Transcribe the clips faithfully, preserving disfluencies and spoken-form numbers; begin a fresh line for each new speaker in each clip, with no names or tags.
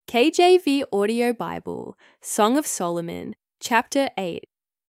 K J V Audio Bible, Song of Solomon, Chapter eight.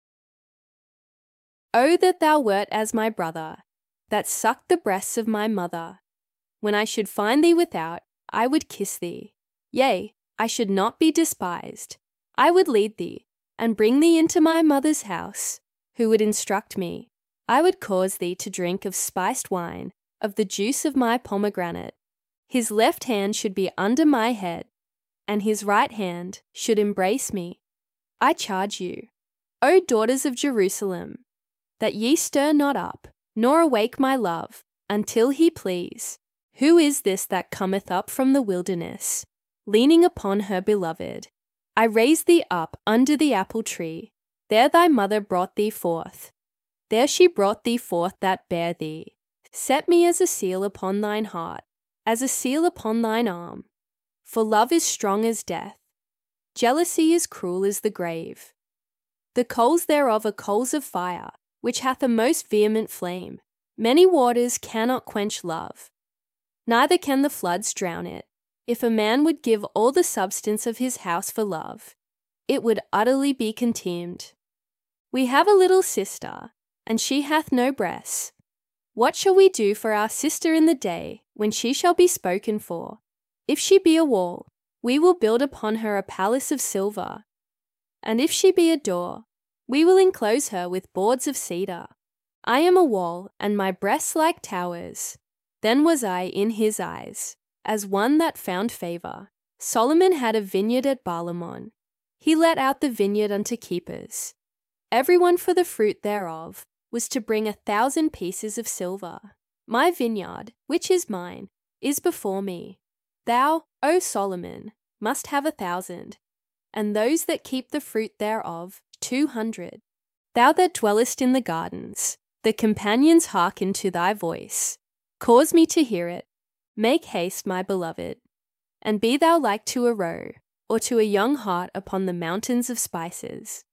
Oh, that thou wert as my brother, that sucked the breasts of my mother. When I should find thee without, I would kiss thee. Yea, I should not be despised. I would lead thee, and bring thee into my mother's house, who would instruct me. I would cause thee to drink of spiced wine, of the juice of my pomegranate. His left hand should be under my head, and his right hand should embrace me. I charge you, O daughters of Jerusalem, that ye stir not up, nor awake my love, until he please. Who is this that cometh up from the wilderness, leaning upon her beloved? I raised thee up under the apple tree. There thy mother brought thee forth. There she brought thee forth that bare thee. Set me as a seal upon thine heart, as a seal upon thine arm. For love is strong as death. Jealousy is cruel as the grave. The coals thereof are coals of fire, which hath a most vehement flame. Many waters cannot quench love, neither can the floods drown it. If a man would give all the substance of his house for love, it would utterly be contemned. We have a little sister, and she hath no breasts. What shall we do for our sister in the day when she shall be spoken for? If she be a wall, we will build upon her a palace of silver. And if she be a door, we will enclose her with boards of cedar. I am a wall, and my breasts like towers. Then was I in his eyes, as one that found favor. Solomon had a vineyard at Baalamon. He let out the vineyard unto keepers. Every one for the fruit thereof was to bring a thousand pieces of silver. My vineyard, which is mine, is before me. Thou, O Solomon, must have a thousand, and those that keep the fruit thereof two hundred. Thou that dwellest in the gardens, the companions hearken to thy voice. Cause me to hear it. Make haste, my beloved, and be thou like to a roe, or to a young hart upon the mountains of spices.